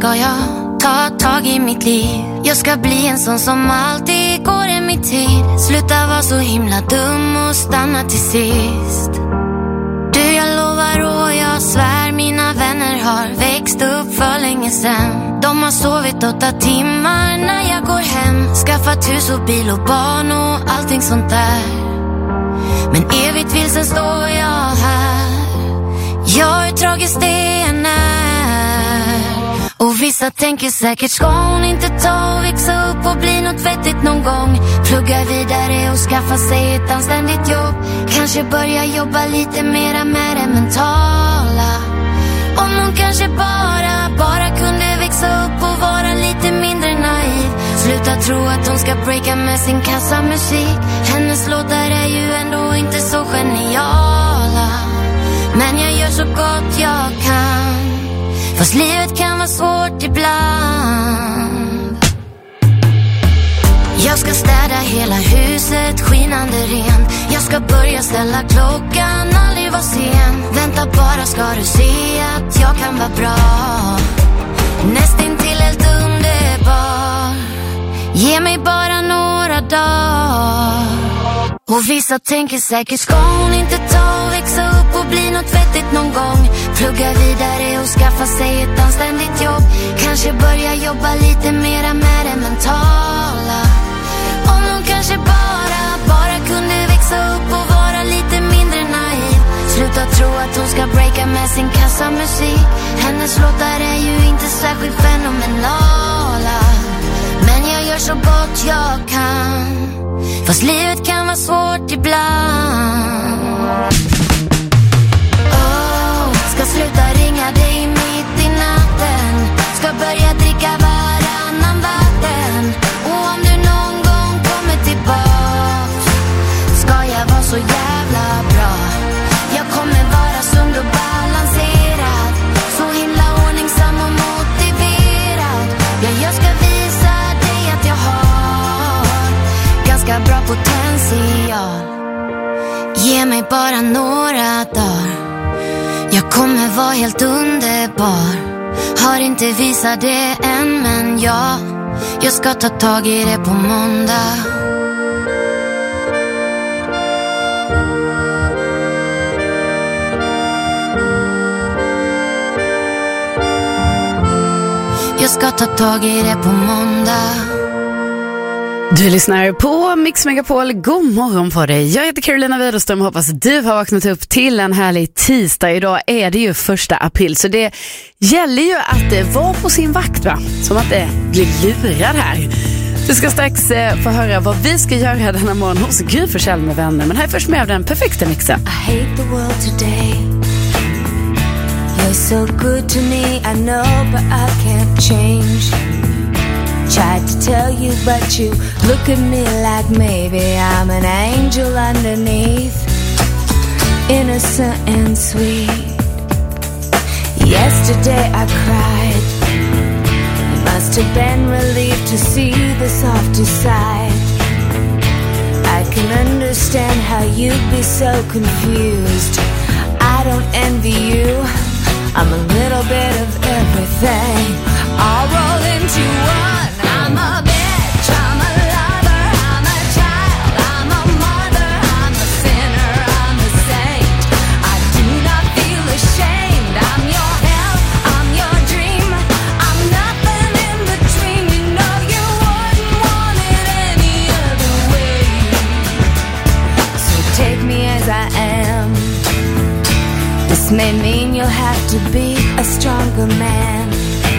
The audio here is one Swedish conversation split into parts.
ska jag ta tag i mitt liv. Jag ska bli en sån som alltid går i mitt tid. Sluta vara så himla dum och stanna till sist. Du, jag lovar och jag svär, mina vänner har växt upp för länge sedan. De har sovit 8 timmar när jag går hem. Skaffat hus och bil och barn och allting sånt där. Men evigt vilsen står jag här. Jag är tragiskt det än är. Och vissa tänker säkert, ska hon inte ta och växa upp och bli något vettigt någon gång? Plugga vidare och skaffa sig ett anständigt jobb. Kanske börja jobba lite mera med det mentala. Om hon kanske bara kunde växa upp och vara lite mindre naiv. Sluta tro att hon ska breaka med sin kassamusik. Hennes låtar är ju ändå inte så geniala. Men jag gör så gott jag kan. Fast livet kan vara svårt ibland. Jag ska städa hela huset skinande rent. Jag ska börja ställa klockan, aldrig vara sen. Vänta bara ska du se att jag kan vara bra. Nästintill helt underbar. Ge mig bara några dagar. Och vissa tänker säkert, ska hon inte ta och växa upp och bli något vettigt någon gång? Plugga vidare och skaffa sig ett anständigt jobb. Kanske börja jobba lite mera med det mentala. Om hon kanske bara kunde växa upp och vara lite mindre naiv. Sluta tro att hon ska breaka med sin kassamusik. Hennes låtar är ju inte särskilt fenomenala. Men jag gör så gott jag kan. Fast livet kan vara svårt ibland. Ska sluta ringa dig mitt i natten. Ska börja dricka varannan vatten. Och om du någon gång kommer tillbaks, ska jag vara så jävla bra. Jag kommer vara sund och balanserad. Så himla ordningsam och motiverad. Ja, jag ska visa dig att jag har ganska bra potential. Ge mig bara några dagar. Jag kommer vara helt underbar. Har inte visat det än, men jag ska ta tag i det på måndag. Jag ska ta tag i det på måndag. Du lyssnar på Mix Megapol. God morgon på dig. Jag heter Carolina Widerström. Hoppas du har vaknat upp till en härlig tisdag. Idag är det ju 1 april. Så det gäller ju att vara på sin vakt, va? Som att det blir lurad här. Du ska strax få höra vad vi ska göra denna morgon hos Gry Forssell med vänner. Men här är först med den perfekta mixen. I hate the world today. You're so good to me, I know, but I can't change. Tried to tell you, but you look at me like maybe I'm an angel underneath. Innocent and sweet. Yesterday I cried. You must have been relieved to see the softer side. I can understand how you'd be so confused. I don't envy you. I'm a little bit of everything. I'll roll into one. I'm a bitch, I'm a lover, I'm a child, I'm a mother, I'm a sinner, I'm a saint. I do not feel ashamed. I'm your hell, I'm your dream. I'm nothing in between. You know you wouldn't want it any other way. So take me as I am. This may mean you'll have to be a stronger man.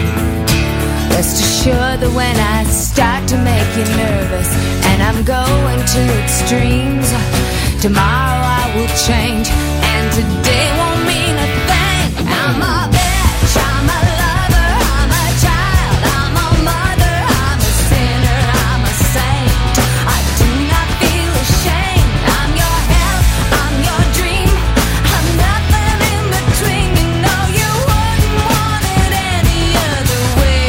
Rest assured that when I start to make you nervous and I'm going to extremes, tomorrow I will change and today won't mean a thing. I'm a bitch, I'm a lover, I'm a child, I'm a mother, I'm a sinner, I'm a saint. I do not feel ashamed. I'm your hell, I'm your dream. I'm nothing in between. You know you wouldn't want it any other way.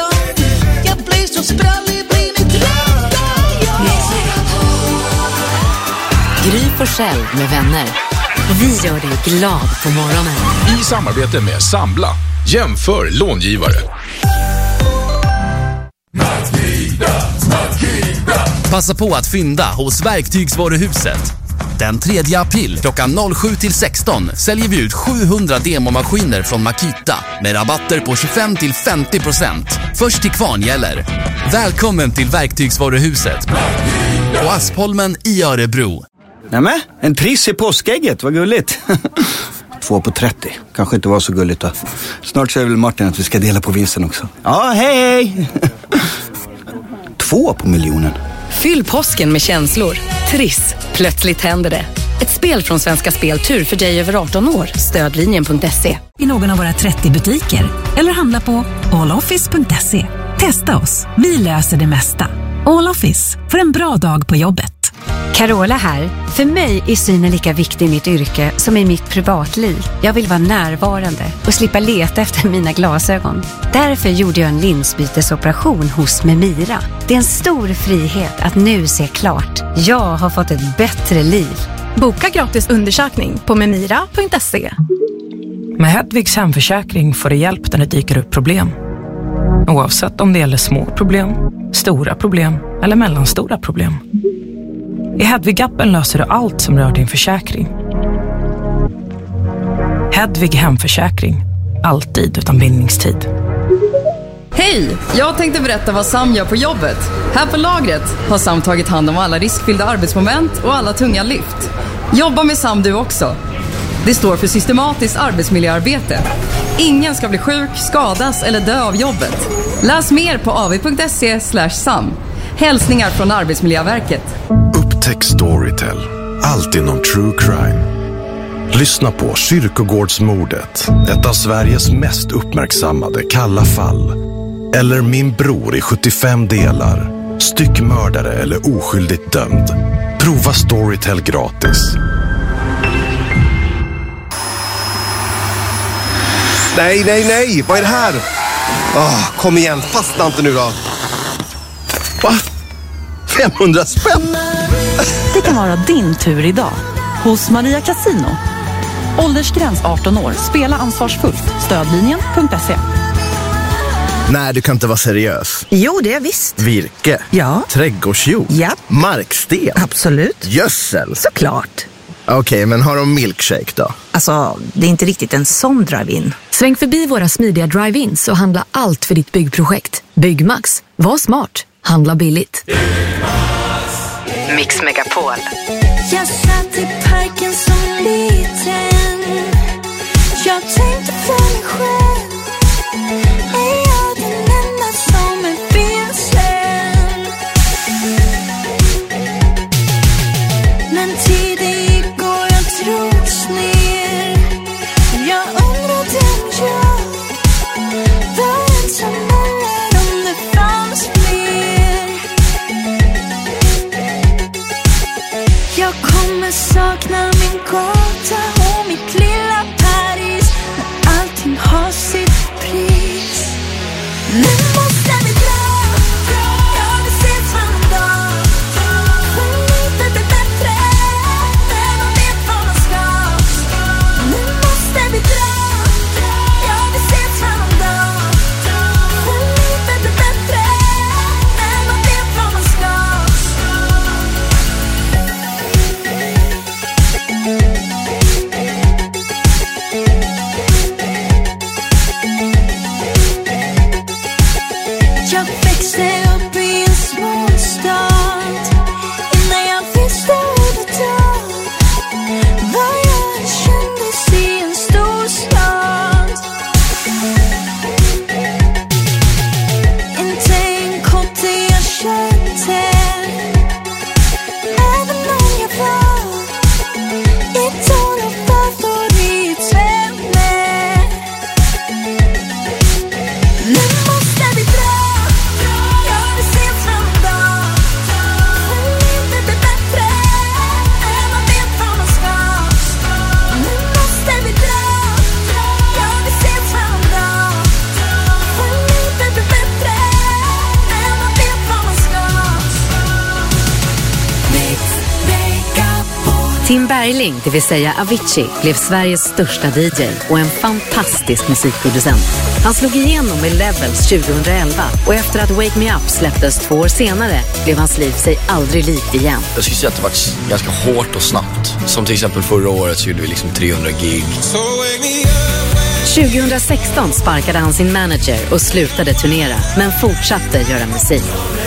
Jag blir så sprallig, blir ni trötta? Gry Forssell med vänner. Vi gör dig glad på morgonen. I samarbete med Sambla. Jämför långivare. Passa på att fynda hos Verktygsvaruhuset. Den 3 april klockan 07-16 säljer vi ut 700 demomaskiner från Makita med rabatter på 25-50%. Först till kvarn gäller. Välkommen till Verktygsvaruhuset och Aspholmen i Örebro. Nämen, en triss i påskägget, vad gulligt. 2 på 30, kanske inte var så gulligt då. Snart säger väl Martin att vi ska dela på vinsten också. Ja, hej! 2 på miljonen. Fyll påsken med känslor. Triss, plötsligt händer det. Ett spel från Svenska Speltur för dig över 18 år. Stödlinjen.se. I någon av våra 30 butiker. Eller handla på alloffice.se. Testa oss, vi löser det mesta. All Office, för en bra dag på jobbet. Carola här. För mig är synen lika viktig i mitt yrke som i mitt privatliv. Jag vill vara närvarande och slippa leta efter mina glasögon. Därför gjorde jag en linsbytesoperation hos Memira. Det är en stor frihet att nu se klart. Jag har fått ett bättre liv. Boka gratis undersökning på memira.se. Med Hedvigs hemförsäkring får du hjälp när det dyker upp problem. Oavsett om det gäller små problem, stora problem eller mellanstora problem. I Hedvig-appen löser du allt som rör din försäkring. Hedvig hemförsäkring. Alltid utan bindningstid. Hej! Jag tänkte berätta vad Sam gör på jobbet. Här på lagret har Sam tagit hand om alla riskfyllda arbetsmoment och alla tunga lyft. Jobba med Sam du också. Det står för systematiskt arbetsmiljöarbete. Ingen ska bli sjuk, skadas eller dö av jobbet. Läs mer på av.se/sam. Hälsningar från Arbetsmiljöverket. Upptäck Storytel. Allt inom true crime. Lyssna på Kyrkogårdsmordet. Ett av Sveriges mest uppmärksammade kalla fall. Eller Min bror i 75 delar. Styckmördare eller oskyldigt dömd. Prova Storytel gratis. Nej, vad är det här? Kom igen, fastna inte nu då. Va? 500 spänn? Det kan vara din tur idag. Hos Maria Casino. Åldersgräns 18 år. Spela ansvarsfullt. Stödlinjen.se. Nej, du kan inte vara seriös. Jo, det är visst. Virke? Ja. Trädgårdsjord? Ja. Marksten? Absolut. Gödsel? Såklart. Okej, men har de milkshake då? Alltså, det är inte riktigt en sån drive-in. Sväng förbi våra smidiga drive-ins och handla allt för ditt byggprojekt. Byggmax. Var smart. Handla billigt. Mix Megapol. Jag satt i parken som liten. Jag tänkte för mig själv. Är jag den enda som är vilsen? Men tiden gick och jag drogs ner. Jag undrade om jag var ensam eller om det fanns fler. Jag kommer sakna min gata och mitt lilla Paris. Men allting har sitt pris. Nu måste vi dra. Jag vill ses varje dag. För livet är bättre när man vet vad man ska. Nu måste vi dra. Jag vill ses varje dag. För livet är bättre när man vet vad man ska. Jag växte upp i en småstad. Innan jag visste ordet av var jag en kändis i en stor stad. Inte en kotte jag kände. Även om jag var idol och favoritvänner. Nu måste vi dra. Jag vill ses varje dag. Tim Bergling, det vill säga Avicii, blev Sveriges största DJ och en fantastisk musikproducent. Han slog igenom med Levels 2011 och efter att Wake Me Up släpptes 2 år senare blev hans liv sig aldrig likt igen. Jag skulle säga att det var ganska hårt och snabbt. Som till exempel förra året så gjorde vi liksom 300 gig. 2016 sparkade han sin manager och slutade turnera, men fortsatte göra musik.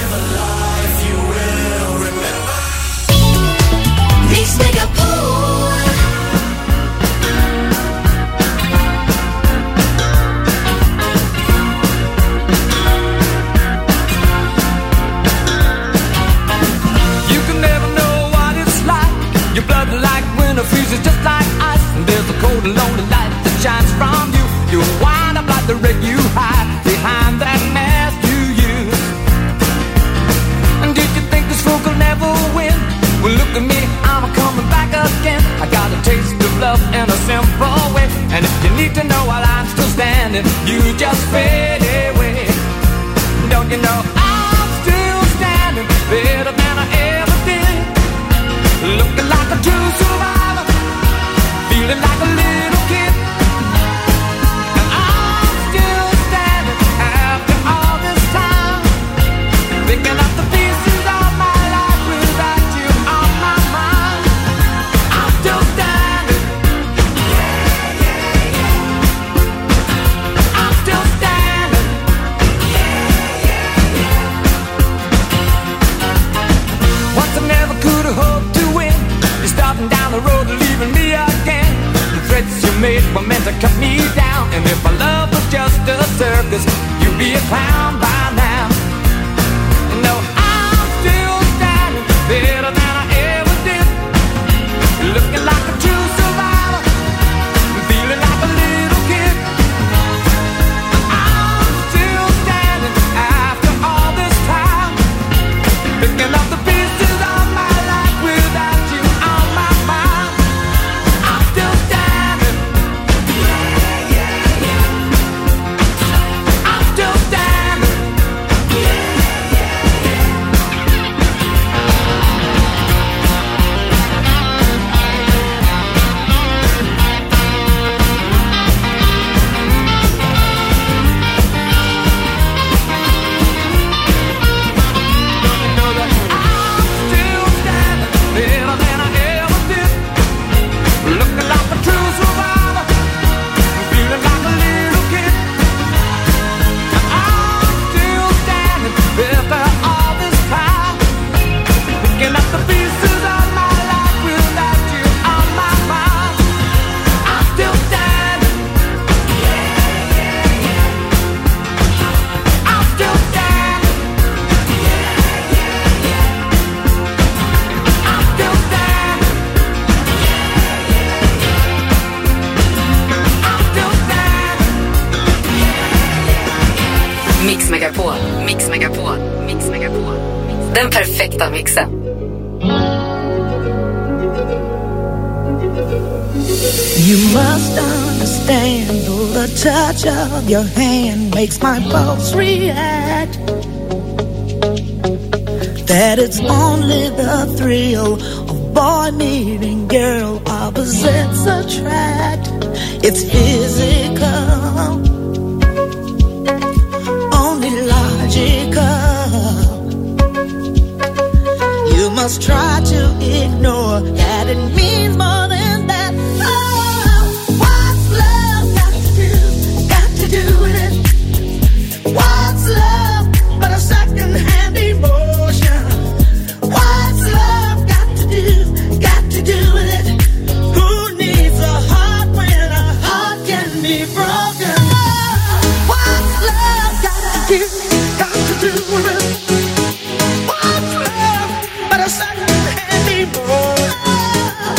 Your blood like winter freezes just like ice. And there's a cold and lonely light that shines from you. You wind up like the wreck you hide behind that mask you use. And did you think this fool could never win? Well, look at me, I'm coming back again. I got a taste of love in a simple way. And if you need to know while I'm still standing, you just fade away. Don't you know I'm still standing better than I ever did? Looking like a true survivor, feeling like a little kid. And I'm still standing after all this time, picking up the pieces of my life without you on my mind. I'm still standing. I'm still standing. Once I never could have hoped to win. You're starting down the road, leaving me again. The threats you made were meant to cut me down. And if my love was just a circus, you'd be a clown by now. No, I'm still standing better than I ever did. Looking like a true survivor, feeling like a little kid. I'm still standing after all this time, picking up the pieces of my life without you on my mind. I'm still standing. I'm still standing. Better than I ever did. Looking like a true survivor, feeling like a little kid. I'm still standing after all this time, picking up the pieces of my life without you on my mind. I'm still standing. I'm still standing. Mix Megapol, Mix Megapol, Mix Megapol. Den perfekta mixen. You must understand, though the touch of your hand makes my pulse react, that it's only the thrill of boy meeting girl, opposites attract. It's physical, only logical. You must try to ignore that it means more than that. Oh, what's love got to do with it? What's love but a second-hand emotion? What's love got to do with it? Who needs a heart when a heart can be broken? Oh, what's love got to do with it? What's love but a second-hand emotion?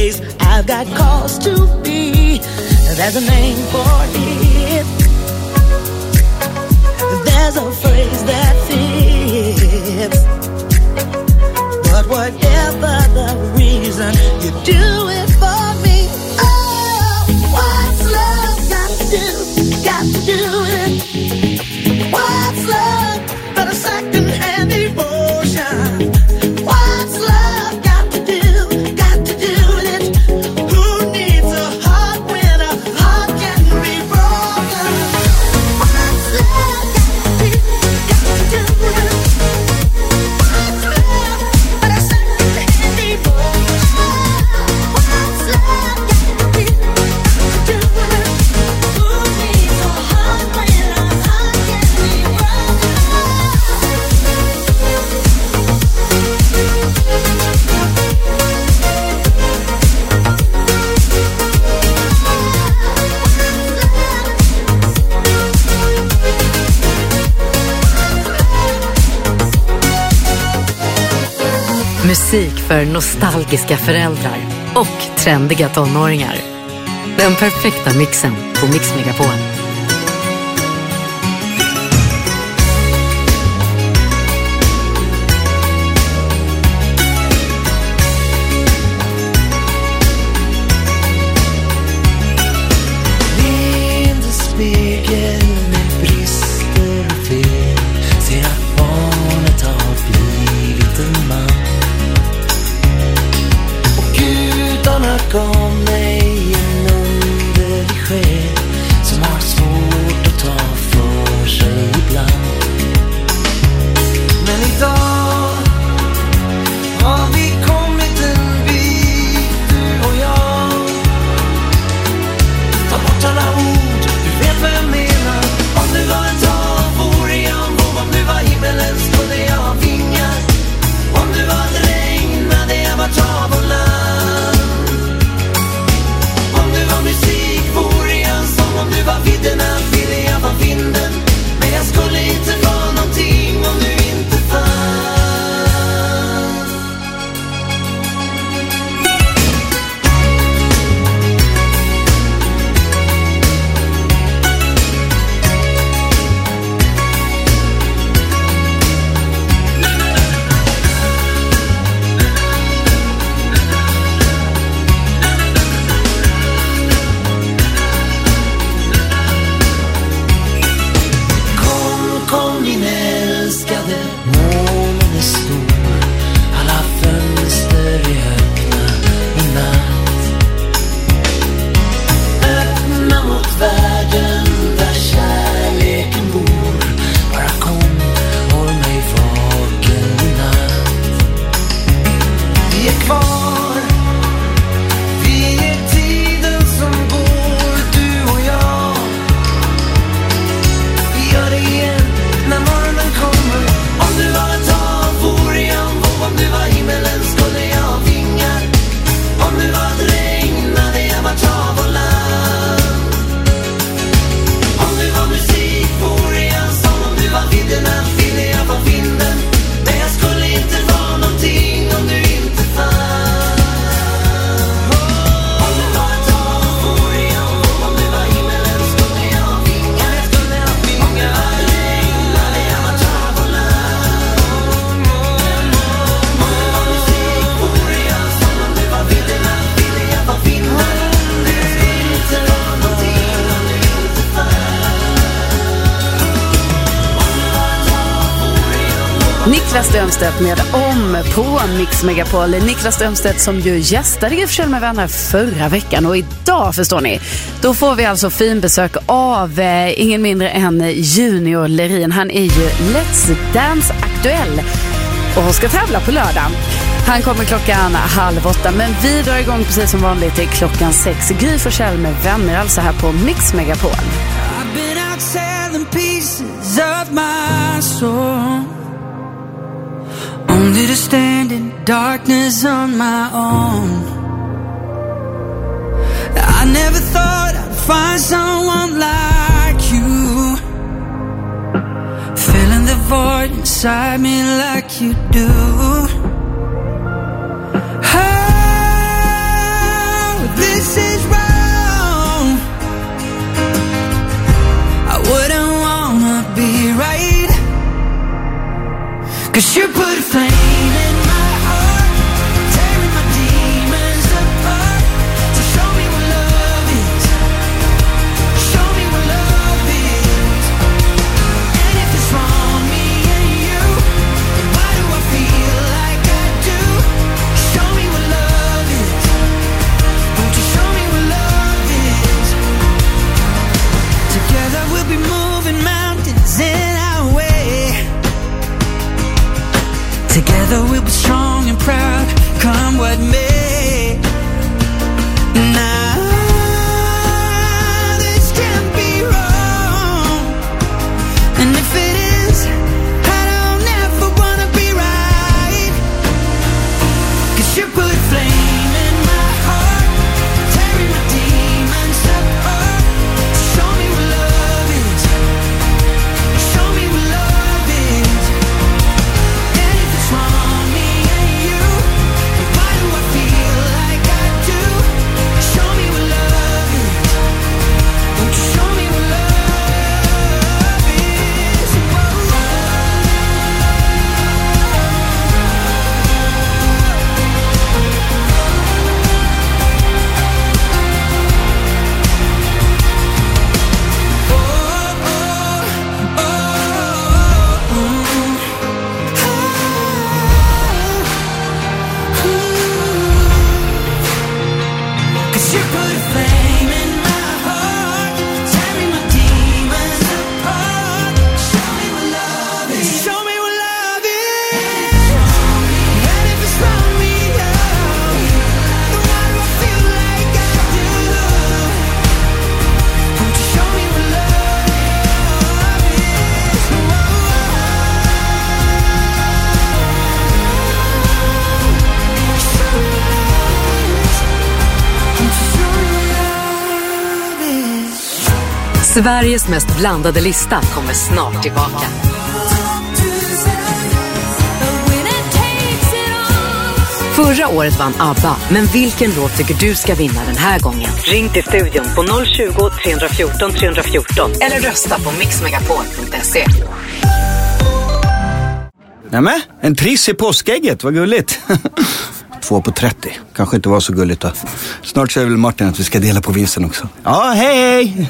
place I've got cause to be. There's a name for it. There's a phrase that fits. But whatever the reason, you do it for me. Oh, what's love got to do? Got to do it. What's love but a second-hand emotion? What's love got to do? Got to do it. Who needs a heart when a heart can be broken? What's love got to do? Got to do it. What's love but a second-hand emotion? What's love got to do? Got to do it. Who needs a heart when a heart can be broken? Musik för nostalgiska föräldrar och trendiga tonåringar. Den perfekta mixen på Mix Megapol. Leende spegel med brister och fel. Ser att barnet har blivit en man. Och gudarna gav mig en underlig själ som har svårt att ta för sig ibland. Men idag har vi kommit en bit, du och jag. Ta bort alla ord, du vet vad jag menar. Om du var ett hav vore jag en våg. Om du var himmelen skulle jag ha vingar. Om du var ett regn hade jag varit hav och land. Om du var musik vore jag en sång. Om du var vidderna ville jag vara vinden. Men jag skulle inte vara någonting om du inte fanns. Kom min älskade, månen är stor. Alla fönster är öppna i natt. Öppna mot världen där kärleken bor. Bara kom, håll mig vaken i natt. Vi är kvar, vi är tiden som går, du och jag. Vi gör det igen när morgonen kommer. Om du var ett hav vore jag en våg. Om du var himmelen skulle jag ha vingar. Om du var ett regn hade jag varit hav och land. Om du var musik vore jag en sång. Om du var vidderna ville jag vara vinden. Men jag skulle inte vara någonting om du inte fanns. Om du var ett hav vore jag en våg. Om du var himmelen skulle jag ha vingar. Jag skulle ha vingar. Om du var ett regn hade jag varit hav och land. Om du var musik vore jag en sång. Om du var vidderna ville jag vara vinden. Men jag skulle inte vara någonting om du inte Niklas Strömstedt med Om på Mix Megapol. Niklas Strömstedt som ju gästade i Försäljning med vänner förra veckan. Och idag, förstår ni, då får vi alltså fin besök av ingen mindre än Junior Lerin. Han är ju Let's Dance aktuell och ska tävla på lördag. Han kommer 7:30, men vi drar igång precis som vanligt till 6:00. Gry Försäljning med vänner, alltså här på Mix Megapol. I've been out selling pieces of my soul, only to stand in darkness on my own. I never thought I'd find someone like you, filling the void inside me like you do. Together we'll be strong and proud, come what may. Now this can't be wrong, and if it is, I don't ever wanna be right. 'Cause you put flame in my heart, tearing my demons apart. Show me what love is, show me what love is. And if it's wrong, me and you, why do I feel like I do? Show me what love is, won't you show me what love is? Cause you put a flame in my heart, tearing my demons apart. Show me what love is, show me what love is. And if it's from me, then why do I feel like I do? Won't you show me what love is? Sveriges mest blandade lista kommer snart tillbaka. Förra året vann ABBA, men vilken låt tycker du ska vinna den här gången? Ring till studion på 020 314 314 eller rösta på mixmegapol.se. Nämen, en triss i påskägget, vad gulligt. 2 på 30, kanske inte var så gulligt då. Snart säger väl Martin att vi ska dela på vinsten också. Ja, hej!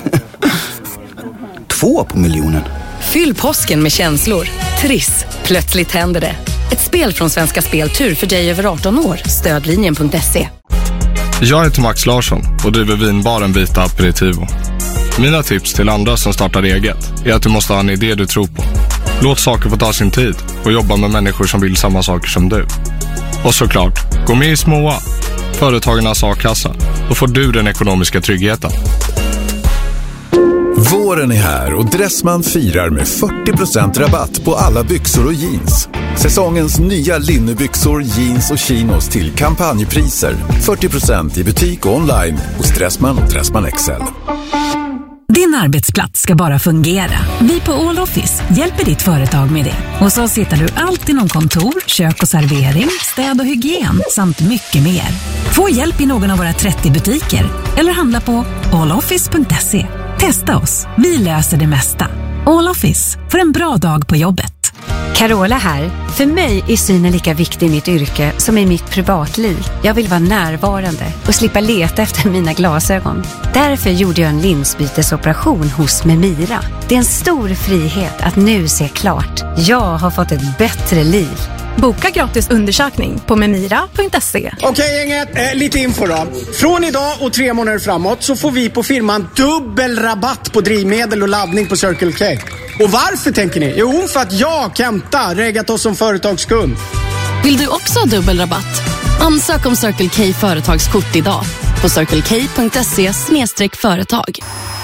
2 på miljonen. Fyll påsken med känslor. Triss, plötsligt händer det. Ett spel från Svenska Spel Tur för dig över 18 år. Stödlinjen.se. Jag heter Max Larsson och driver vinbaren Vita Aperitivo. Mina tips till andra som startar eget är att du måste ha en idé du tror på. Låt saker få ta sin tid och jobba med människor som vill samma saker som du. Och såklart, gå med i Småa, Företagarnas A-kassa. Då får du den ekonomiska tryggheten. Våren är här och Dressman firar med 40% rabatt på alla byxor och jeans. Säsongens nya linnebyxor, jeans och chinos till kampanjpriser. 40% i butik och online hos Dressman och Dressman XL. Din arbetsplats ska bara fungera. Vi på All Office hjälper ditt företag med det. Hos oss hittar du allt inom kontor, kök och servering, städ och hygien samt mycket mer. Få hjälp i någon av våra 30 butiker eller handla på alloffice.se. Testa oss, vi löser det mesta. All Office, för en bra dag på jobbet. Carola här. För mig är synen lika viktig i mitt yrke som i mitt privatliv. Jag vill vara närvarande och slippa leta efter mina glasögon. Därför gjorde jag en linsbytesoperation hos Memira. Det är en stor frihet att nu se klart. Jag har fått ett bättre liv. Boka gratis undersökning på memira.se. Okej gänget, lite info då. Från idag och 3 månader framåt så får vi på firman dubbel rabatt på drivmedel och laddning på Circle K. Och varför tänker ni? Jo, för att jag, Kenta, reggat oss som företagskund. Vill du också ha dubbel rabatt? Ansök om Circle K företagskort idag på circlek.se/företag.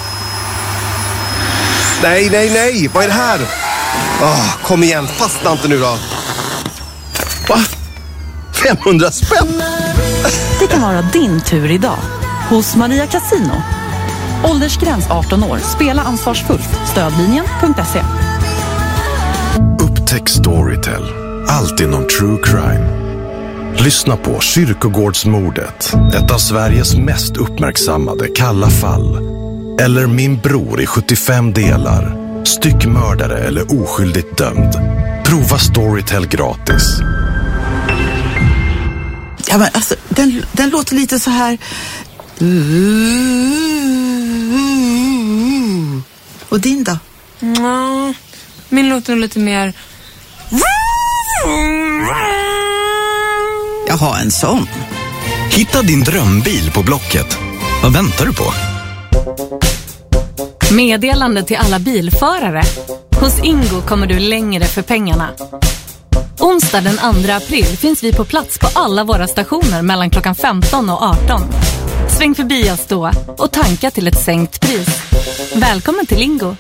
Nej, vad är det här? Kom igen, fastna inte nu då. Va? 500 spänn? Det kan vara din tur idag hos Maria Casino. Åldersgräns 18 år. Spela ansvarsfullt. Stödlinjen.se. Upptäck Storytel. Allt inom true crime. Lyssna på Kyrkogårdsmordet. Ett av Sveriges mest uppmärksammade kalla fall. Eller Min bror i 75 delar. Styckmördare eller oskyldigt dömd. Prova Storytel gratis. Ja, men alltså, den låter lite så här. Och din då? Ja, min låter lite mer. Jag har en sån. Hitta din drömbil på Blocket. Vad väntar du på? Meddelande till alla bilförare. Hos Ingo kommer du längre för pengarna. Onsdag den 2 april finns vi på plats på alla våra stationer mellan klockan 15 och 18. Sväng förbi oss då och tanka till ett sänkt pris. Välkommen till Lingo.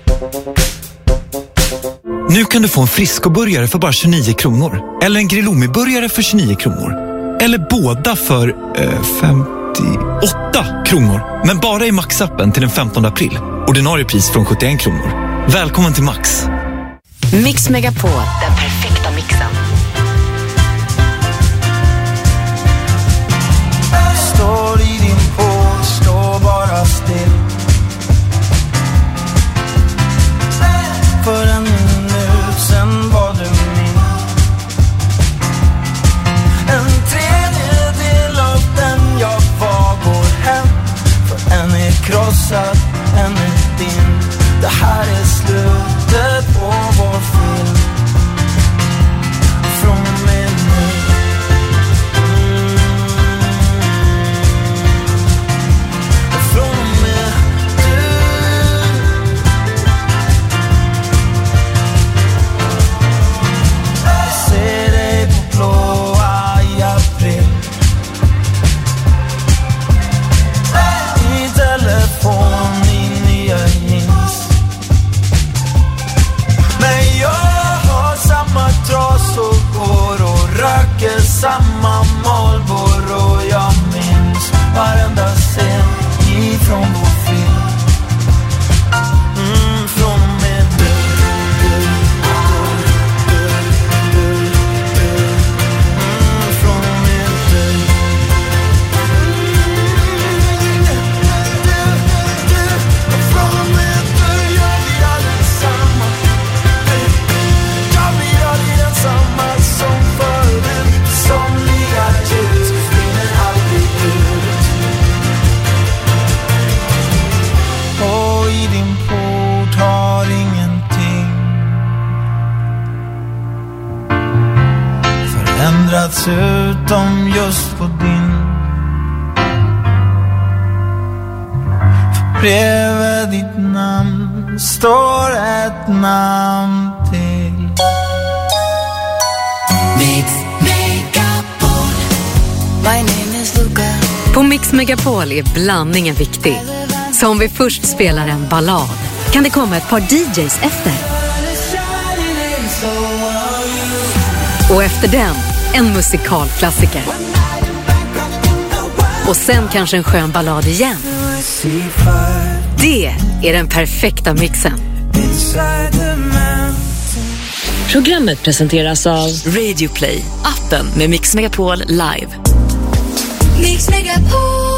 Nu kan du få en Frisco-burgare för bara 29 kronor. Eller en Grillumi-burgare för 29 kronor. Eller båda för 58 kronor. Men bara i Max-appen till den 15 april. Ordinarie pris från 71 kronor. Välkommen till Max. Mix Megapol, den perfekta mixen. Står i din pål, stå bara still. För en minut sen var du min. En tredjedel av den jag var går hem. För en är krossad, en är din. Det här är slutet på vår film. Från och med nu. Från och med du. Jag ser dig på blåa i april. I telefon i nya jeans. Men jag har samma trasor och röker samma Marlboro. Och jag minns varenda scen ifrån vår film. Från och med du. Från och med du. Från och med du gör vi allesamma. Jag blir aldrig ensamma som förut. Somliga ljus brinner aldrig ut. Och i din port har ingenting förändrats utom just på din. För bredvid ditt namn står ett namn till. Mix Megapol. My name is Luca. På Mix Megapol är blandningen viktig. Så om vi först spelar en ballad kan det komma ett par DJs efter. Och efter den, en musikalklassiker. Och sen kanske en skön ballad igen. Det är den perfekta mixen. Programmet presenteras av Radio Play, appen med Mix Megapol live. Mix Megapol.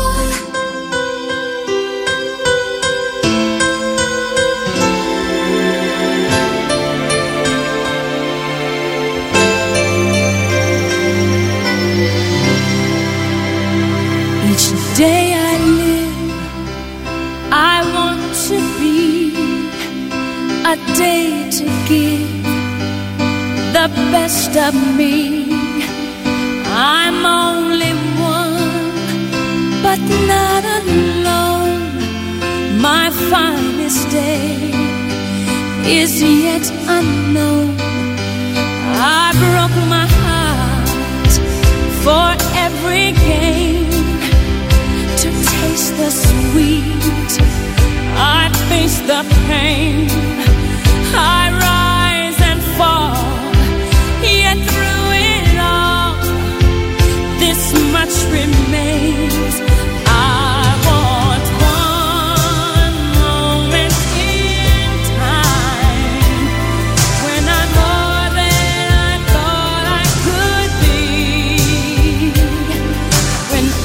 Each day I live, I want to be a day to give the best of me. I'm only one, but not alone. My finest day is yet unknown. I broke my heart for every gain. To taste the sweet, I face the pain. I rise and fall, yet through it all, this much remains. I want one moment in time when I'm more than I thought I could be. When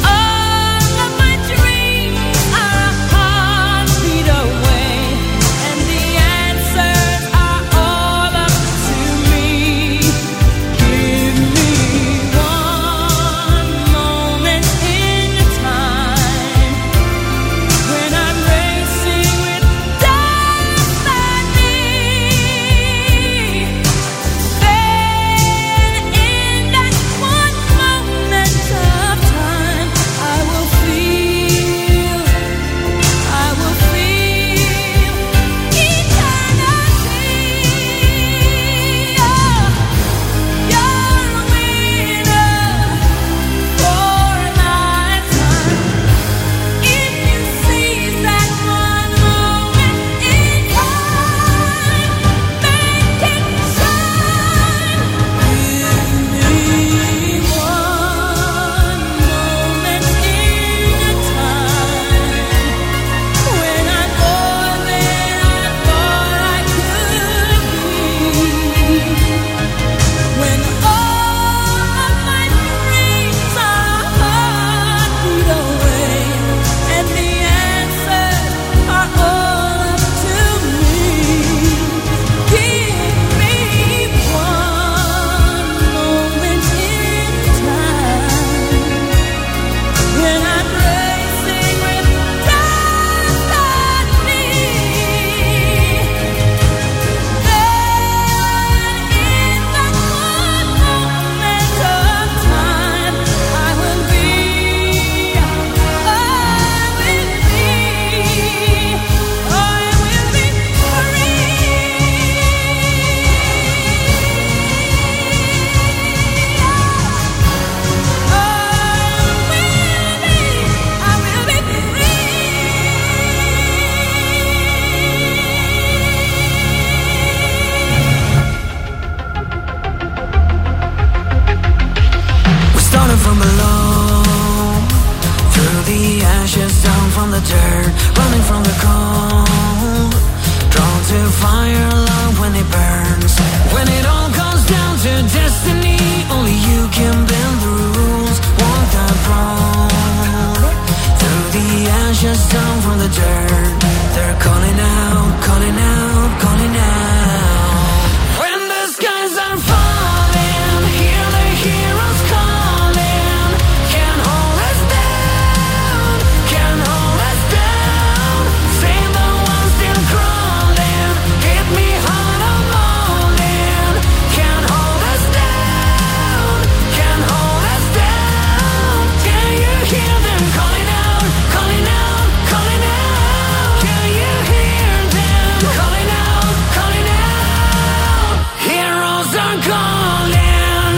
ashes down from the dirt, running from the cold, drawn to fire love when it burns. When it all comes down to destiny, only you can bend the rules, walk that road. Through the ashes down from the dirt, they're calling out, calling out, calling out. When the skies are falling, hear the heroes calling. Can't hold us down, can't hold us down. Save the ones still crawling, hit me hard I'm falling. Can't hold us down, can't hold us down. Can you hear them calling out, calling out, calling out? Can you hear them calling out, calling out? Heroes are calling.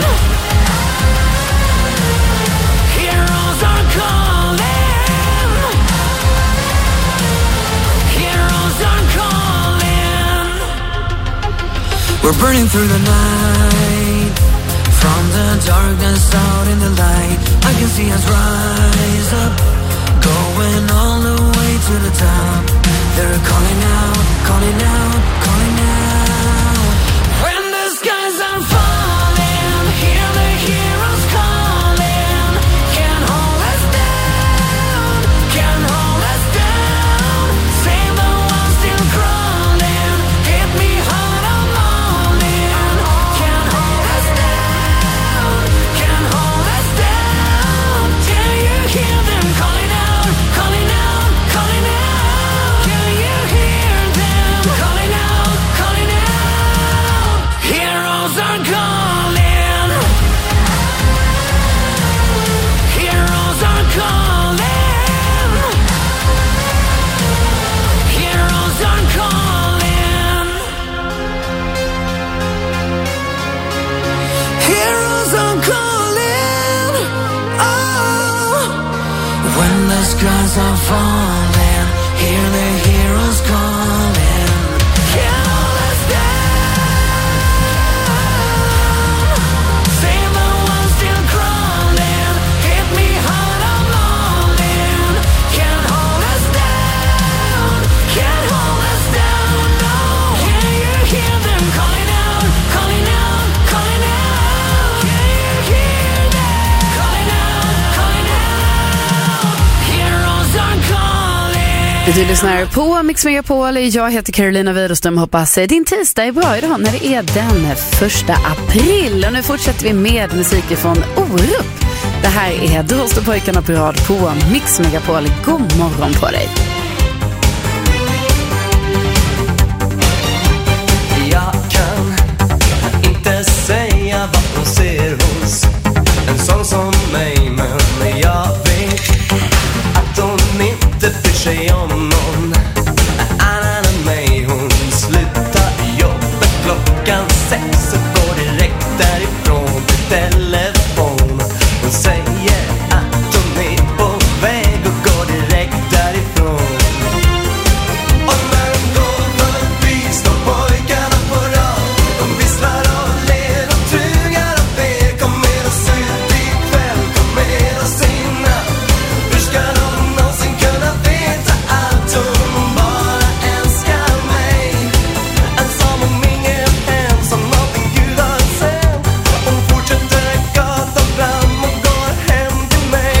Heroes are calling. Heroes are calling. We're burning through the night, from the darkness out in the light. I can see us rise up, going all the way to the top. They're calling out, calling out, calling out. When the skies are falling, hear the heroes calling. Can't hold us down, can't hold us down. Save the ones still crawling, hit me hard I'm falling. Can't hold us down, can't hold us down. Can you hear them calling out, calling out, calling out? Can you hear them calling out, calling out? Heroes are calling. Heroes are calling. Heroes are calling. Heroes are calling. Oh, when the skies are falling, hear the heroes calling. Can't hold us down. Save the ones still crawling. Hit me hard I'm falling. Can't hold us down. Can't hold us down. No. Can you hear them calling out, calling out, calling out? Can you hear them calling out, calling out? Heroes are calling. Du lyssnar på Mix Megapol. Jag heter Carolina Widerström. Hoppas din tisdag är bra idag när det är den 1 april. Och nu fortsätter vi med musik från Orup. Det här är Då står pojkarna på rad på Mix Megapol. God morgon på dig. Jag kan inte säga vad hon ser hos en sån som mig, men jag vet att hon inte bryr sig om någon annan än mig. Hon slutar jobbet klockan 6 och går direkt därifrån till telefon. Hon säger att hon är på väg och går direkt därifrån. Och när hon går förbi står pojkarna på rad. De visslar och ler och trugar och ber. Kom med oss ut ikväll, kom med oss innan. Hur ska de någonsin kunna veta allt? Hon bara älskar mig. Ensam om ingen hem, som någonting Gud har sänt. Hon fortsätter gatan fram och går hem till mig.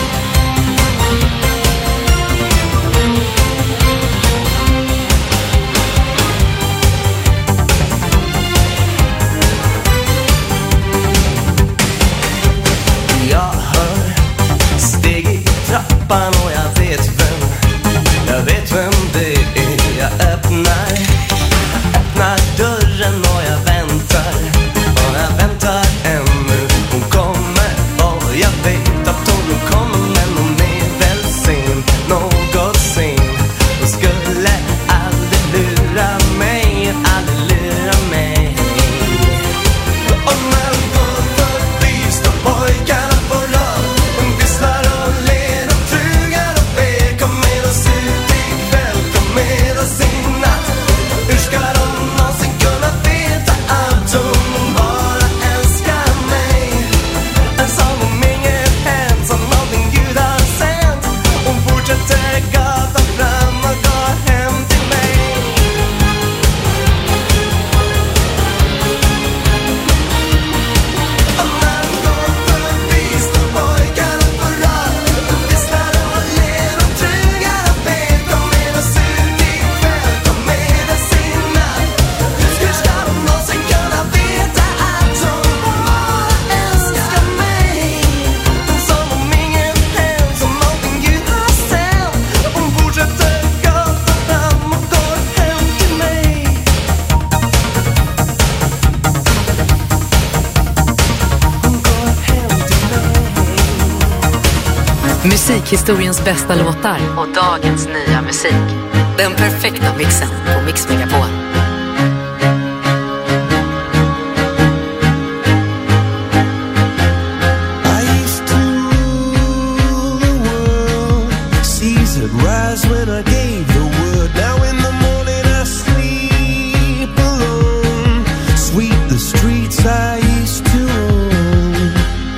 Jag hör steg i trappan och jag vet vem det är. Jag öppnar dörren och jag väntar ännu. Hon kommer och jag vet att hon kommer, men hon är väl sen, något sen. Hon skulle aldrig lura mig, aldrig lura mig. Och när hon går förbi står pojkarna på rad. De visslar och ler och trugar och Musikhistoriens bästa låtar och dagens nya musik. Den perfekta mixen på Mix Megapol. Rise when I gave the word. Now in the morning I sleep alone. Sweep the streets I used to own.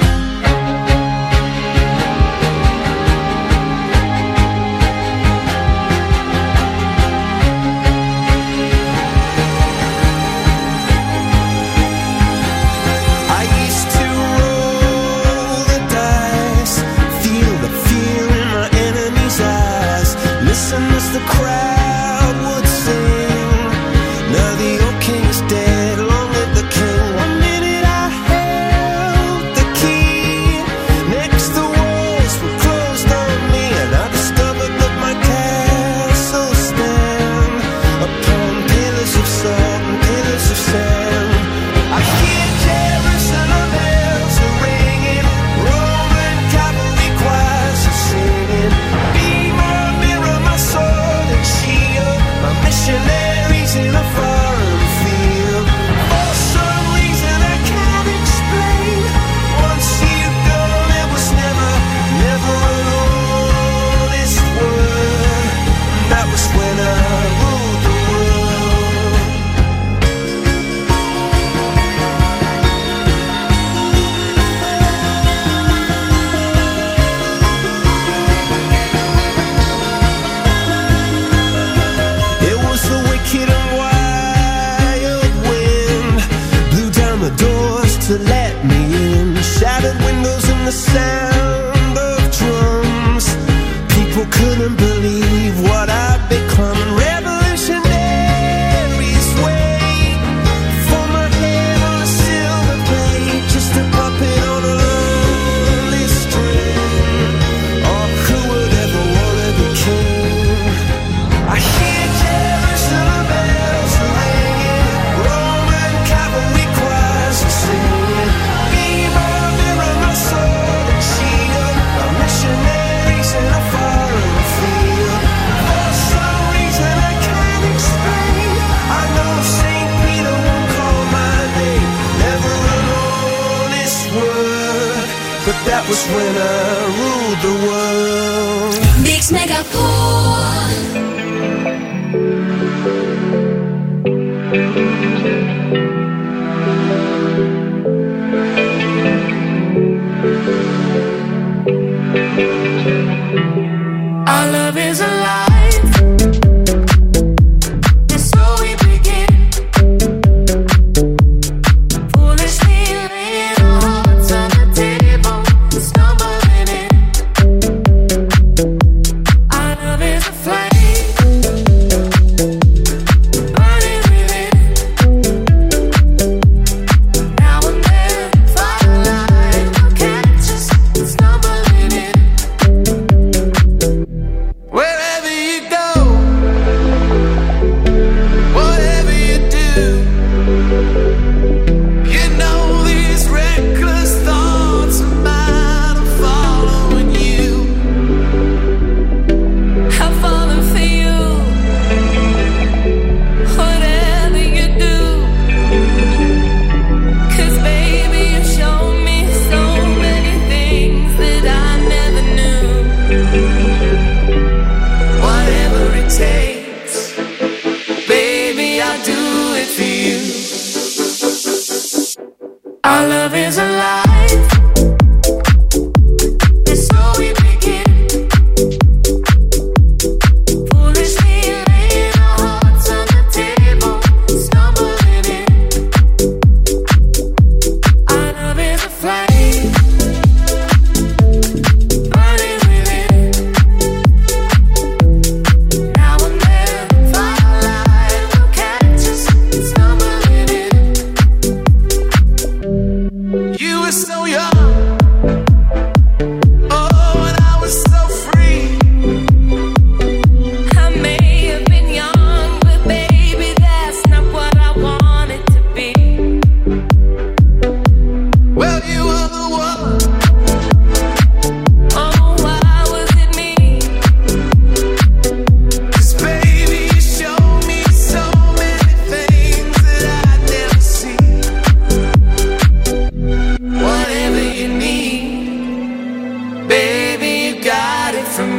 I used to roll the dice, feel the fear in my enemy's eyes. Listen as the crowd would sing. Now the old king is dead, long live the king. 1 minute I held the key. Next the walls were closed on me, and I discovered that my castle stand upon pillars of salt and pillars of sand. I hear Jerusalem bells are ringing, Roman cavalry choirs are singing. Be my mirror, my sword and shield, my missionaries in a foreign field. For some reason I can't explain, once you've gone it was never, never an honest word. That was when I ruled the world. It was the wicked and wild wind, blew down the doors to let me in, shattered windows and the sound of drums. People couldn't believe what I'd become. Revolutionaries wait for my head on a silver plate, just a puppet on a lonely string. Oh, who would ever wanna be king? I hear Jerusalem bells are ringing, Roman cavalry choirs are singing. Be my mirror, my sword and shield, my missionaries in a foreign field. For some reason I can't explain, I know St. Peter won't call my name, never an honest word, but that was when I ruled the world. Mix Megapol. Our love is alive. And so we begin. Foolishly laying our hearts on the table, stumbling in. Our love is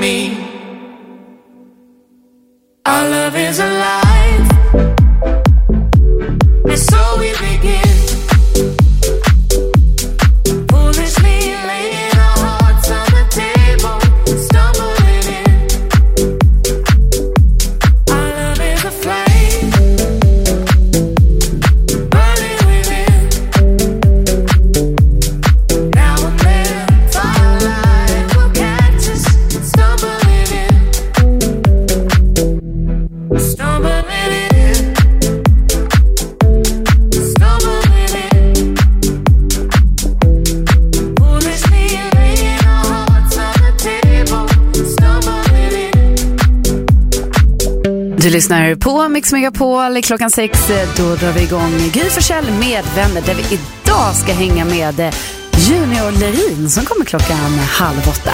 me. Our love is alive, and so we begin. Foolishly laying our hearts on the table, stumbling in. Our love is a flame, burning within. Now and then, firelight will catch us, stumbling in. Stumbling in, stumbling in. Foolishly laying our hearts on the table, stumbling in. Du lyssnar på Mix Megapol. Klockan 6 då drar vi igång Gry Forssell med vänner, där vi idag ska hänga med Junior Lerin som kommer klockan 7:30.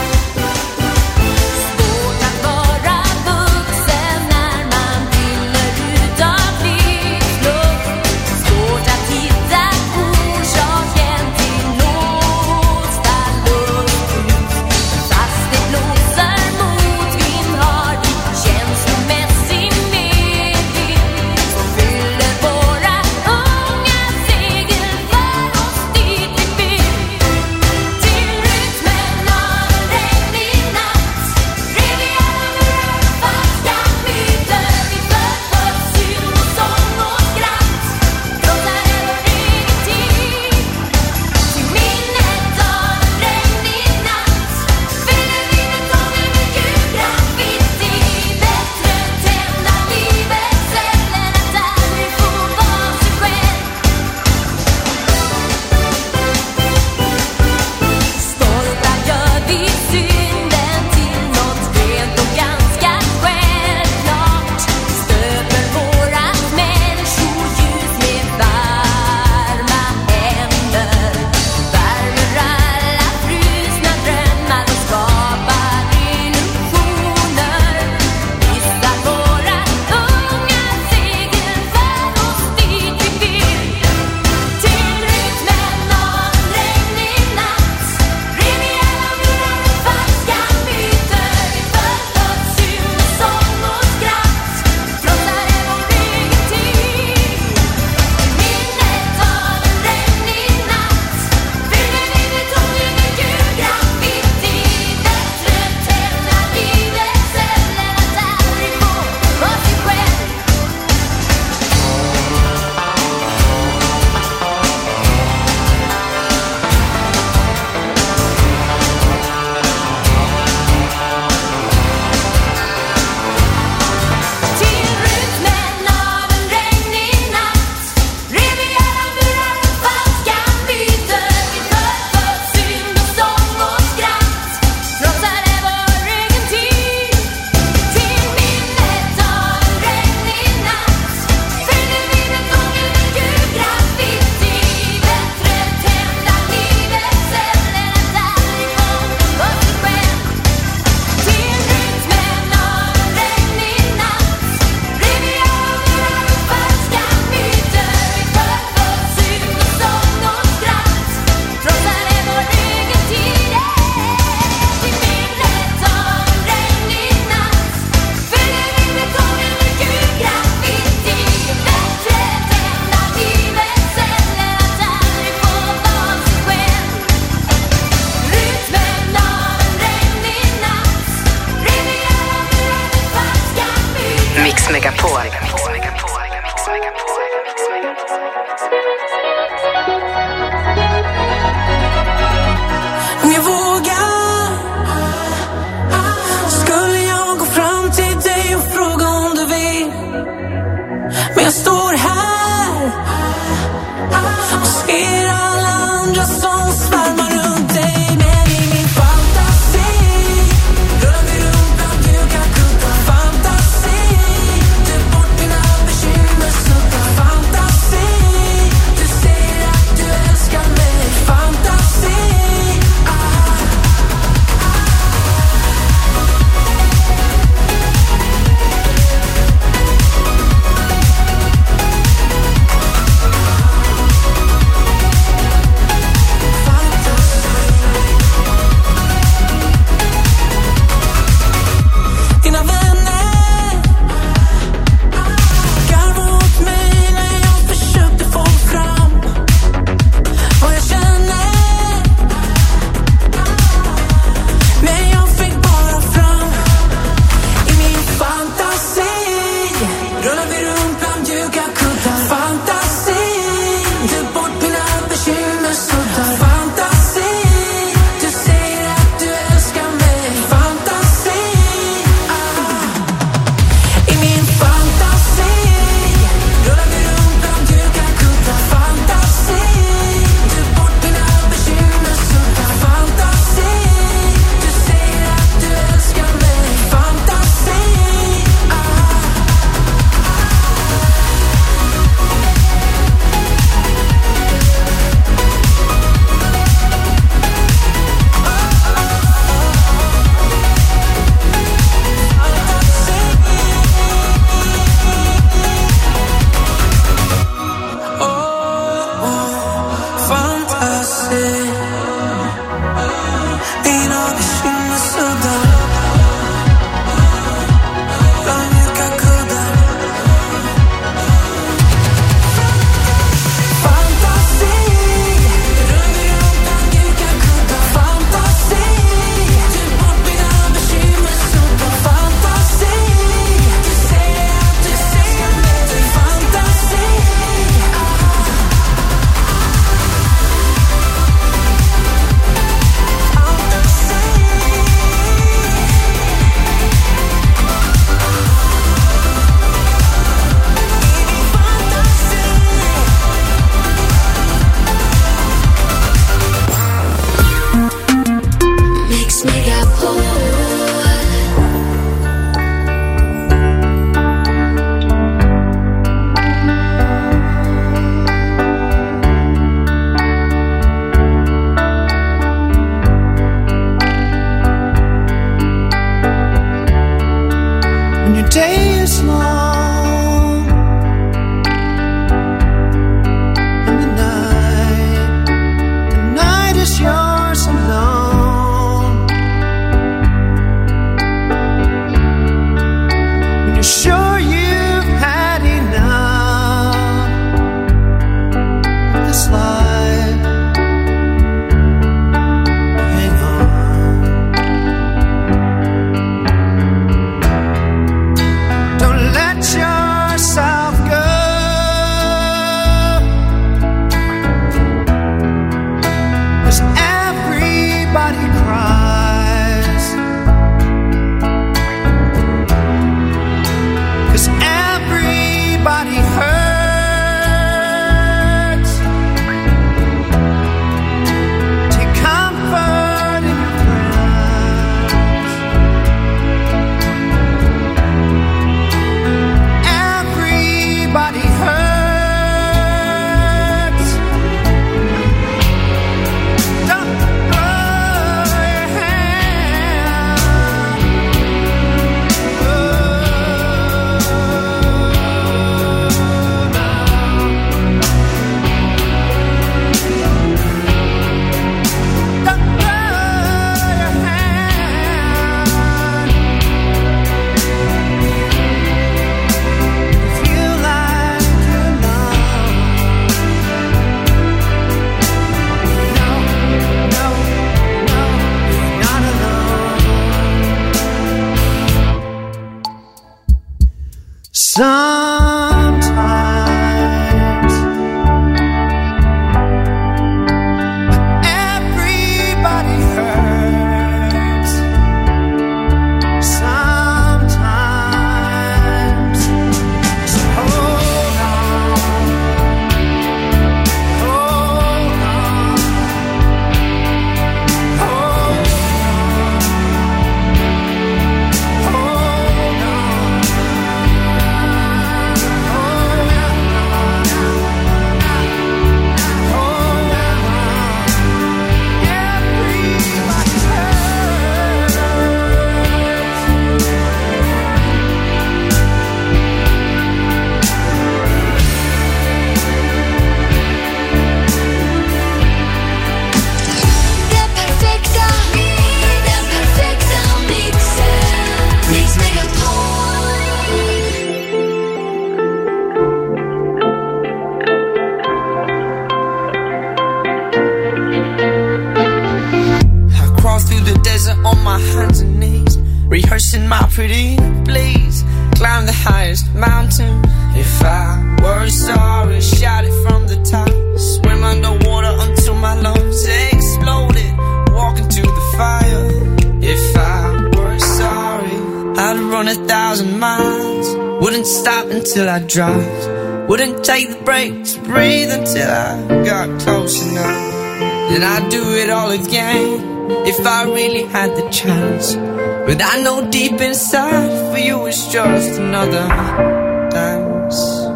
Mix Megapol. Om jag vågar skulle jag gå fram till dig och fråga om du vill. Men jag står här och ser alla andra som svärmar runt dig. Men i min fantasi rullar vi runt bland duka kuddar. Fantasi, du bort mina when your day is long and the night is yours alone. When you're sure you've had enough of this life, hang on. Don't let yourself go. 'Cause everybody cries. 'Cause everybody hurts. Take comfort in your friends. Everybody hurts. Don't blow your hand. Don't blow your hand. Feel like you're alone. No, no, no, you're not alone. Sometimes everybody hurts. Sometimes, so hold on, hold on, hold Den perfekta mixen. Mix Megapol. I crawl through the desert on my hands and knees, rehearsing my pretty please. Climb the highest mountain. If I were sorry, shout it from the top. Swim underwater until my lungs exploded. Walk into the fire. If I were sorry, I'd run 1,000 miles. Wouldn't stop until I dropped. Wouldn't take the breaks, breathe until I got close enough. Then I'd do it all again if I really had the chance. But I know deep inside for you it's just another dance.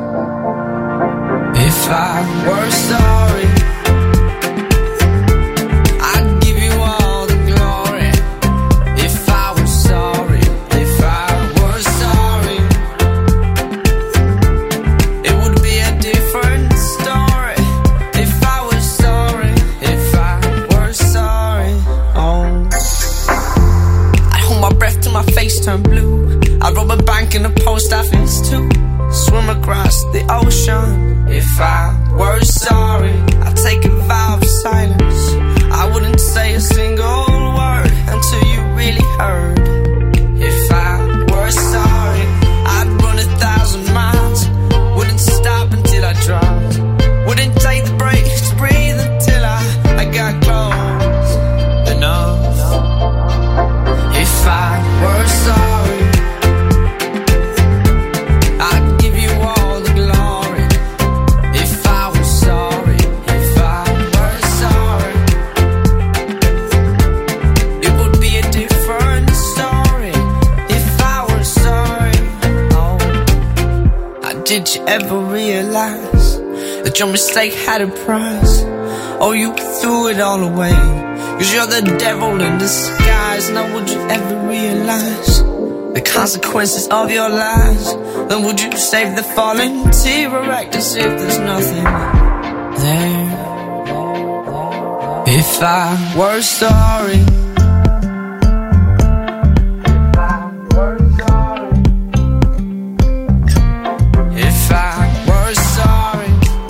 If I were sorry, I'd give you all the glory. If I were sorry, if I were sorry, it would be a different story. If I was sorry, if I were sorry, oh, I'd hold my breath till my face turned blue. I'd rob a bank in a post office too. Swim across the ocean. If I were sorry, I'd take a vow of silence. I wouldn't say a single word until you really heard. If I were sorry, I'd run 1,000 miles. Wouldn't stop until I dropped. Wouldn't take the breaks, breathe until I got close enough. If I were sorry, I'd give you all the glory. If I was sorry, if I were sorry, it would be a different story. If I were sorry, oh, did you ever realize that your mistake had a price? Or you threw it all away? 'Cause you're the devil in disguise. Now would you ever realize the consequences of your lies, then would you save the falling T-Rex as if there's nothing there? If I were sorry, if I were sorry,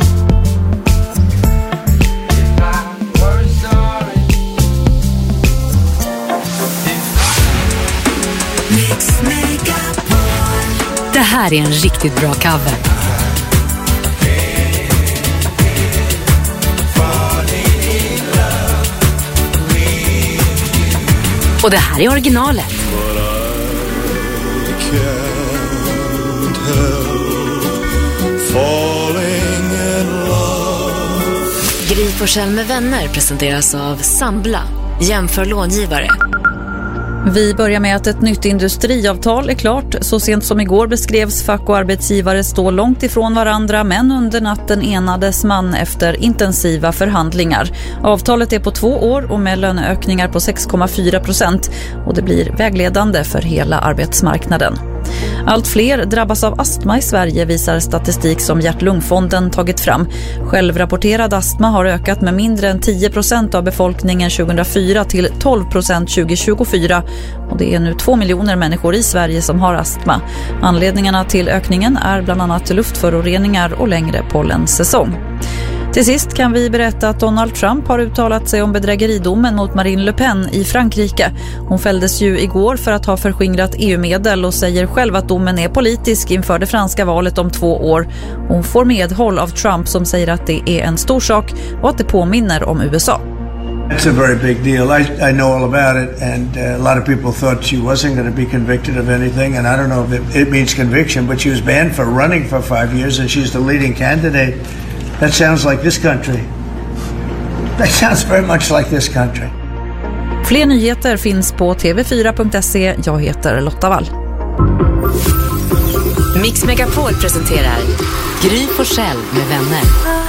if I were sorry, Mix Megapol. Det här är en riktigt bra cover. Och det här är originalet. Gry Forssell med vänner presenteras av Sambla. Jämför långivare. Vi börjar med att ett nytt industriavtal är klart. Så sent som igår beskrevs fack och arbetsgivare stå långt ifrån varandra, men under natten enades man efter intensiva förhandlingar. Avtalet är på 2 år och med löneökningar på 6,4%, och det blir vägledande för hela arbetsmarknaden. Allt fler drabbas av astma i Sverige, visar statistik som Hjärt-Lungfonden tagit fram. Självrapporterad astma har ökat med mindre än 10% av befolkningen 2004 till 12% 2024. Och det är nu 2 miljoner människor i Sverige som har astma. Anledningarna till ökningen är bland annat luftföroreningar och längre pollensäsong. Till sist kan vi berätta att Donald Trump har uttalat sig om bedrägeridomen mot Marine Le Pen i Frankrike. Hon fälldes ju igår för att ha förskingrat EU-medel och säger själv att domen är politisk inför det franska valet om 2 år. Hon får medhåll av Trump som säger att det är en stor sak och att det påminner om USA. It's a very big deal. I know all about it, and a lot of people thought she wasn't going to be convicted of anything, and I don't know if it means conviction, but she was banned for running for 5 years, and she's the leading candidate. That sounds like this country. That sounds very much like this country. Fler nyheter finns på tv4.se. Jag heter Lotta Wall. Mix Megapol presenterar Gry Forssell med vänner.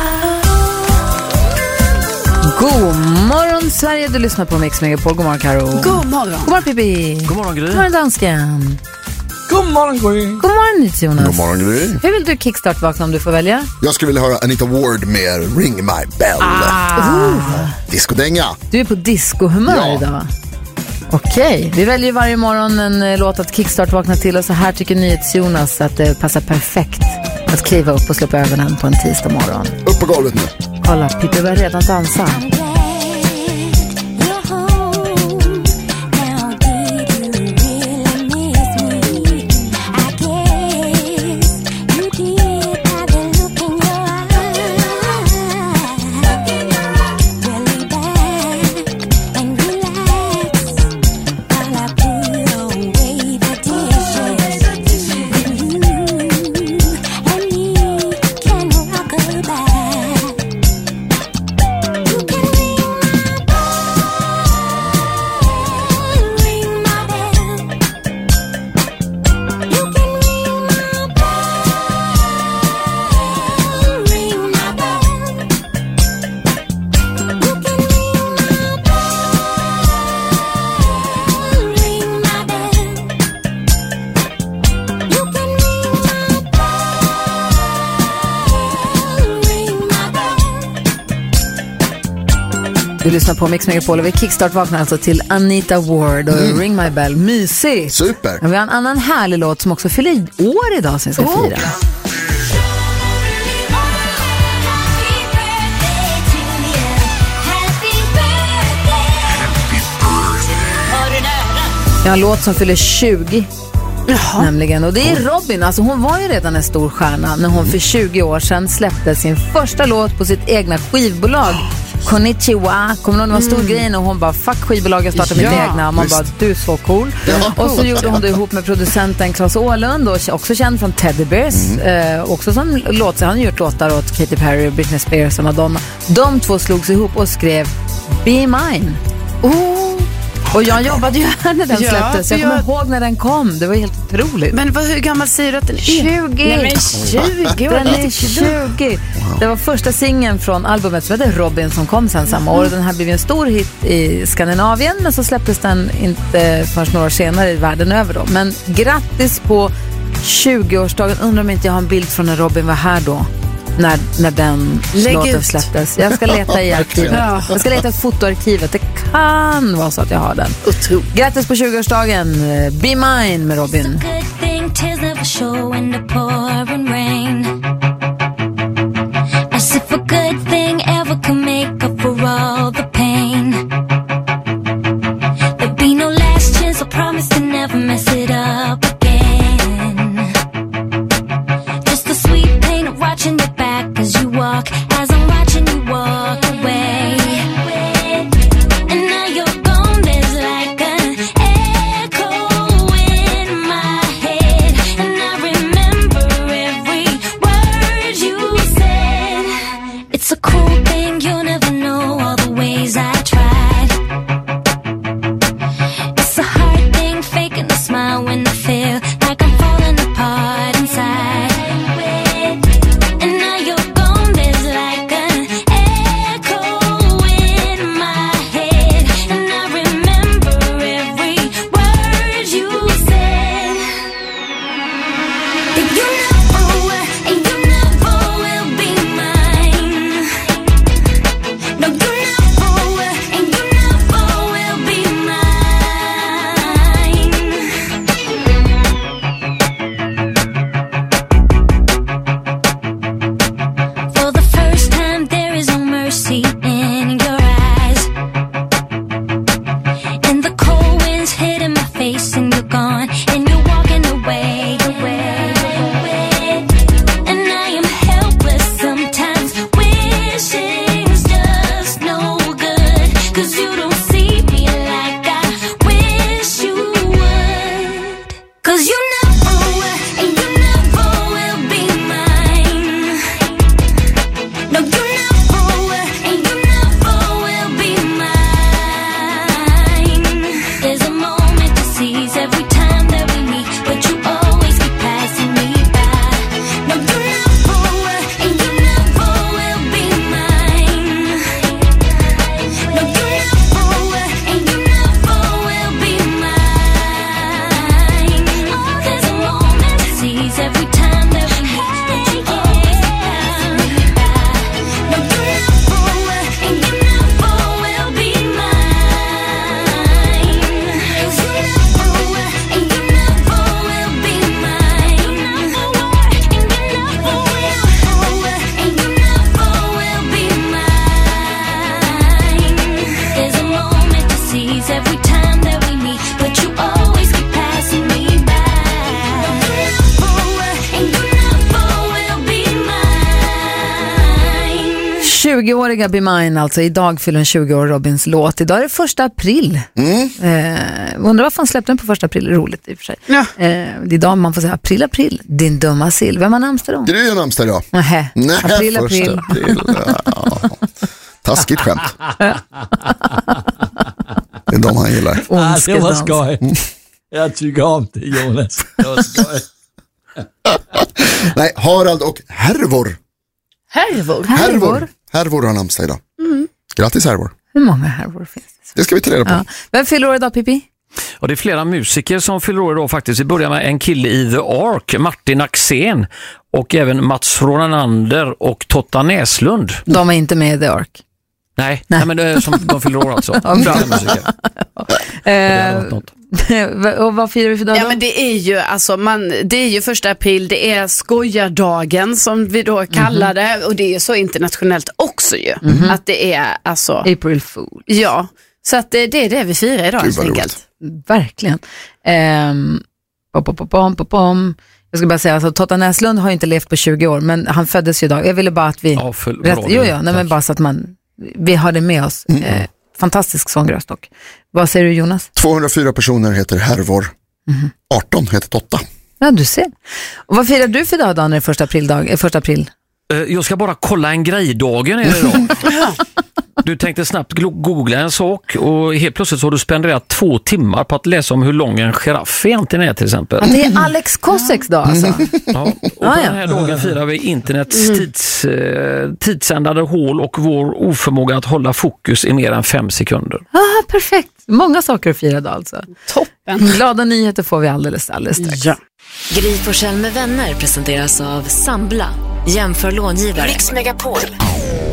God morgon Sverige, du lyssnar på Mix Megapol. God morgon Karo. God morgon. God morgon Pippi. God morgon Gry. God morgon dansken. God morgon Gry. God morgon Jonas. God morgon Gry. Hur vill du kickstart-vakna om du får välja? Jag skulle vilja höra Anita Ward med Ring My Bell. Diskodänga. Du är på discohumör idag. Okej, vi väljer varje morgon en låt att kickstart-vakna till, och så här tycker NyhetsJonas att det passar perfekt att kliva upp och släppa ögonen på en tisdag morgon. Upp på golvet nu. Kolla, Pippi börjar redan dansa. Du lyssnar på Mix Megapol och vi kickstart-vaknar alltså till Anita Ward och Ring My Bell. Mysigt! Super! Och vi har en annan härlig låt som också fyller år idag som vi ska fira. Jag har en låt som fyller 20. Jaha. Nämligen, och det är Robin. Alltså hon var ju redan en stor stjärna när hon för 20 år sedan släppte sin första låt på sitt egna skivbolag. Konnichiwa, kommer någon, det var en stor grej och hon bara, fuck skivbolaget, starta mitt egna. Man bara, du är så cool. Och så gjorde hon det ihop med producenten Claes Åhlund, och också känd från Teddy Bears, också som låt, han har gjort låtar åt Katy Perry, Britney Spears och Madonna. De två slogs ihop och skrev Be Mine. Och jag jobbade ju här när den släpptes. Jag kommer ihåg när den kom. Det var helt otroligt. Men hur gammal säger du att den är? 20. Nej, men 20. Den är 20. Det var första singeln från albumet som heter Robin som kom sen samma år. Den här blev en stor hit i Skandinavien, men så släpptes den inte förrän några år senare i världen över då. Men grattis på 20-årsdagen. Undrar om inte jag har en bild från när Robin var här då. När den låten släpptes. Jag ska leta i arkivet. Jag ska leta i fotoarkivet. Det kan vara så att jag har den. Grattis på 20-årsdagen. Be Mine med Robin. As if a good thing ever could make up for all the pain. There'll be no last chance, I promise to never mess it up again. Just the sweet pain of watching your back as you walk, as I'm watching you walk away. And now you're gone, there's like an echo in my head. And I remember every word you said. It's a cool thing, you'll never know all the ways I tried. It's a hard thing, faking a smile when I feel like I'm falling apart inside. And now you're gone, there's like an echo in my head. And I remember every word you said. That you never were, and you never will be mine. No, you never were, and you never will be mine. For the first time, there is no mercy in your eyes. And the cold winds hitting my face, and you're gone, and you're walking away, And I am helpless sometimes, wishing's just no good. 'Cause you don't see me like I wish you would. 'Cause you never were, and you never will be mine. No, you never were, and you never will be mine. There's a moment to seize every time that we meet, but you always keep passing me by. No, you never were, and you never will be mine. No, you never were, and you never will be mine. Oh, there's a moment to seize every time that we meet, but you always keep passing me by. No, you never were, and you never will be mine. 'Cause you never were, and you never will be mine. Never were, and you never will. And you never will be mine. There's a moment to seize every time that we meet, but you always keep passing me by. You never were, and you never will be mine. 20-åriga Be Mine, alltså idag fyller en 20 år Robins låt. Idag är det 1 april. Undrar varför han släppte den på 1 april, roligt i och för sig. Ja. Det är idag man får säga april, din dumma sill. Vem har namnsdag då? Gry har namnsdag idag. Nej, april. 1 april. Ja. Taskigt skämt. Det är de han gillar. Det var skoj. Jag tycker om det, Jonas. Det var skoj. Nej, Harald och Hervor. Hervor har namnsdag idag. Grattis Hervor. Hur många Hervor finns det? Det ska vi ta reda på. Ja. Vem fyller år idag, Pippi? Och det är flera musiker som fyller år idag faktiskt. Vi börjar med en kille i The Ark, Martin Axén, och även Mats Ronanander och Totta Näslund. De är inte med i The Ark. Nej, men det är som de fyller år alltså. Bra musiker. Och vad firar vi för dag då? Ja, men det är ju alltså det är ju 1 april, det är skojardagen som vi då kallar det, och det är ju så internationellt också ju, att det är alltså April Fool. Ja, så att det är det vi firar idag helt enkelt. Verkligen. Jag ska bara säga, alltså, Totta Näslund har ju inte levt på 20 år, men han föddes ju idag. Jag ville bara att vi men bara så att vi har det med oss. Fantastisk sångröst dock. Vad säger du, Jonas? 204 personer heter Hervor. 18 heter Totta. Ja, du ser. Och vad firar du för dag när det är 1 april? Jag ska bara kolla en grej-dagen är det idag. Du tänkte snabbt googla en sak och helt plötsligt så har du spenderat 2 timmar på att läsa om hur lång en giraff egentligen är till exempel. Det är Alex Koseks dag alltså. Ja, och på den här dagen firar vi internets tidsändade hål och vår oförmåga att hålla fokus i mer än 5 sekunder. Perfekt. Många saker att fira idag alltså. Toppen. Glada nyheter får vi alldeles strax. Ja. Gry Forssell med vänner presenteras av Sambla. Jämför långivare. Riks Megapol.